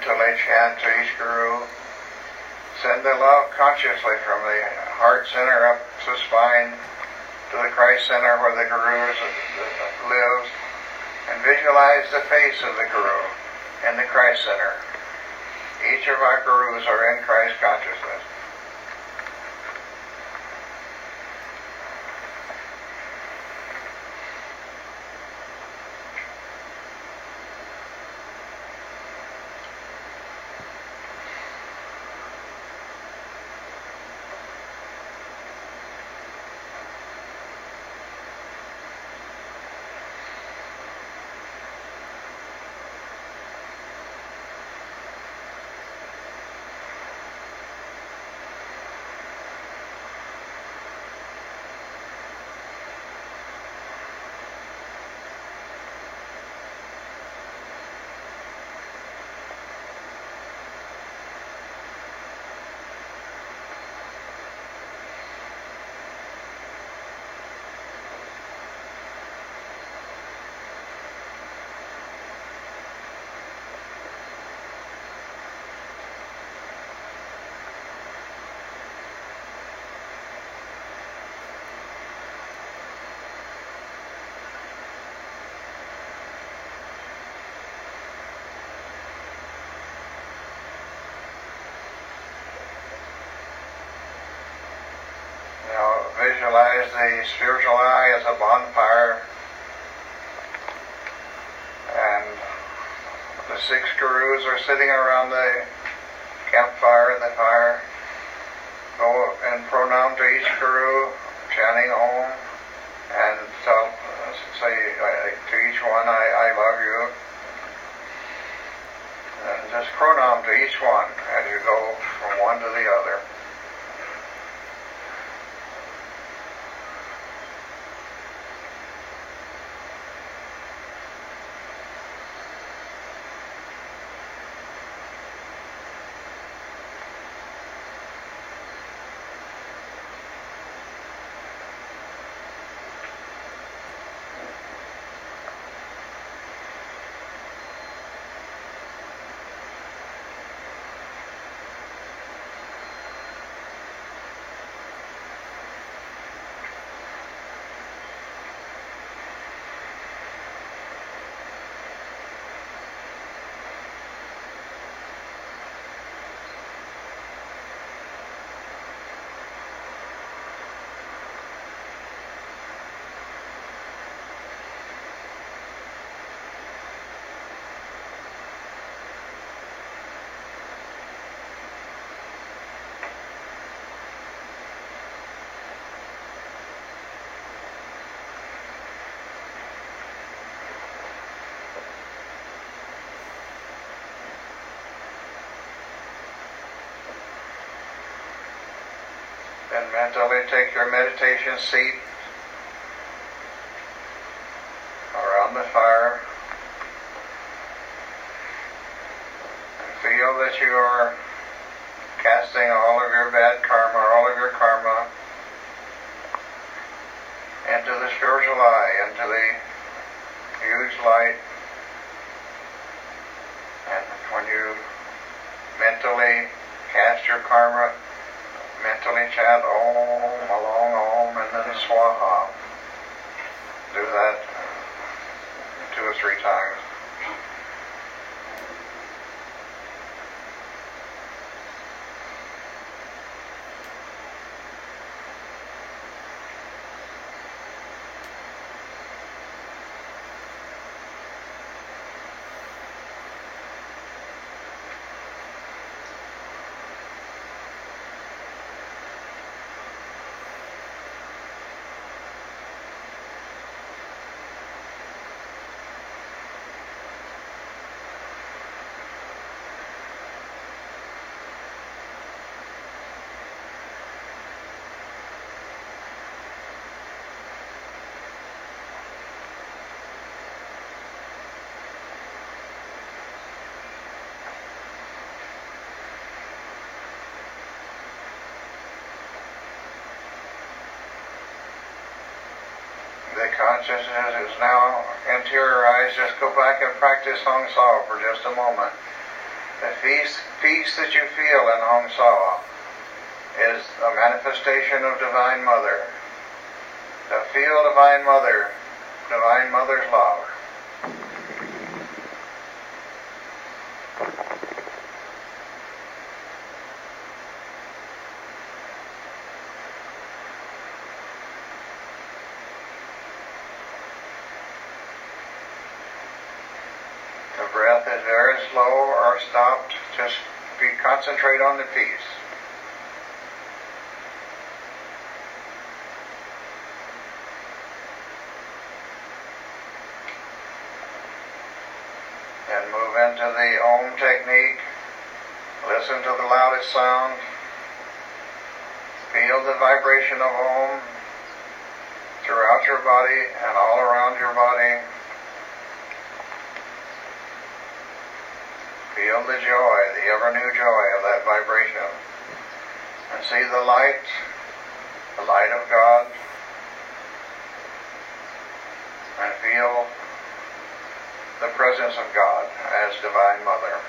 mentally chant to each guru. Send the love consciously from the heart center up the spine to the Christ center where the guru lives, and visualize the face of the guru in the Christ center. Each of our gurus are in Christ consciousness. Visualize the spiritual eye as a bonfire, and the 6 gurus are sitting around the campfire, the fire. Go and pronoun to each guru, chanting Om, and say to each one, I love you. And just pronoun to each one as you go from one to the other. And mentally take your meditation seat around the fire and feel that you are casting all of your bad karma, all of your karma into the spiritual eye, into the huge light. And when you mentally cast your karma, mentally chant Om, a long Om, and then Swaha. Do that 2 or 3 times. The consciousness is now into your eyes. Just go back and practice Hong Sau for just a moment. The peace that you feel in Hong Saw is a manifestation of Divine Mother. To feel Divine Mother's love. The breath is very slow or stopped. Just concentrate on the peace. And move into the Om technique. Listen to the loudest sound. Feel the vibration of Om throughout your body and all around your body. Feel the joy, the ever-new joy of that vibration. And see the light of God. And feel the presence of God as Divine Mother.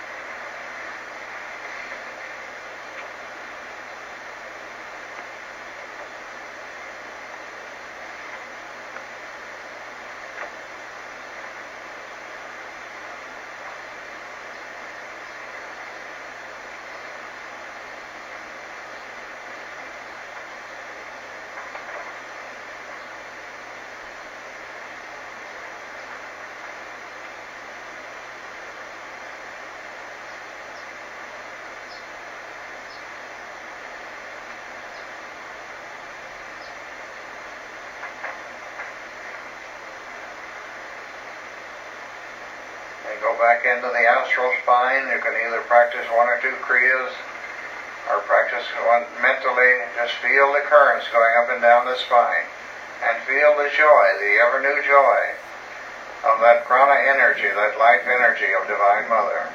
Go back into the astral spine. You can either practice one or two kriyas or practice one mentally. Just feel the currents going up and down the spine and feel the joy, the ever-new joy of that prana energy, that life energy of Divine Mother.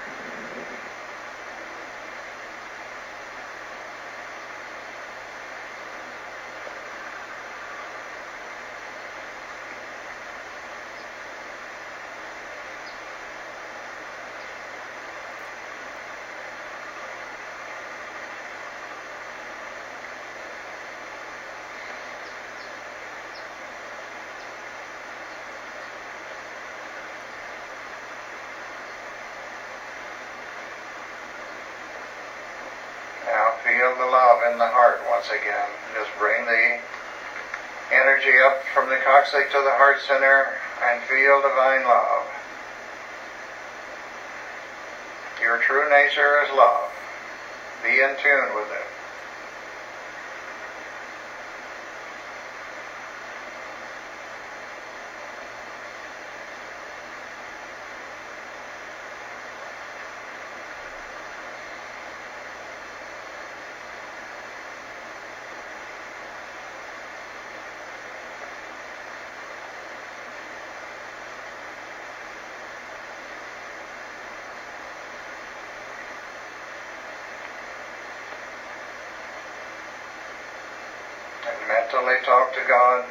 Now feel the love in the heart once again. Just bring the energy up from the coccyx to the heart center and feel Divine love. Your true nature is love. Be in tune with it. Mentally talk to God.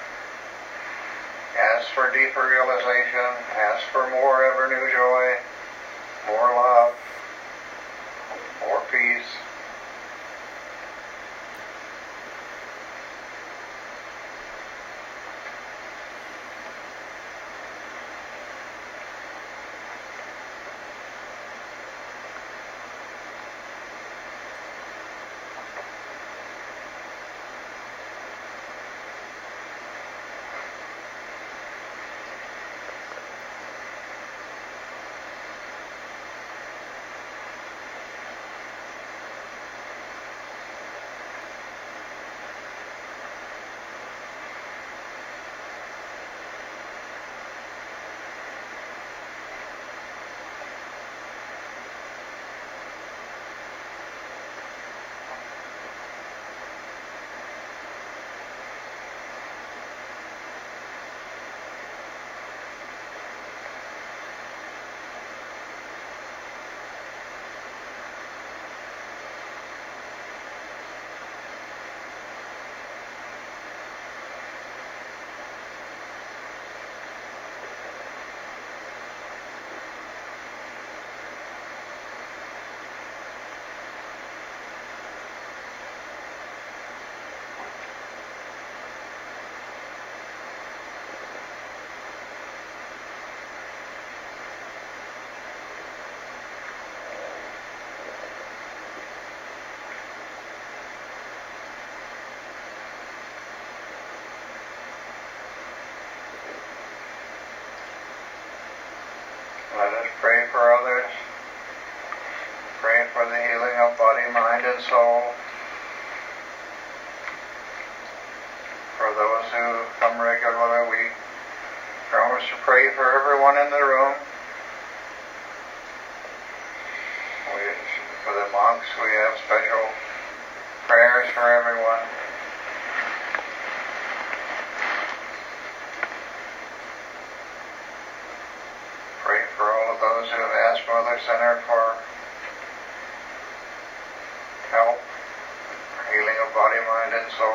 Ask for deeper realization. Ask for more ever-new joy, more love, more peace. and soul. For those who come regularly, we promise to pray for everyone in the room. For the monks, we have special prayers for everyone. Pray for all of those who have asked Mother Center for help, healing of body, mind, and soul.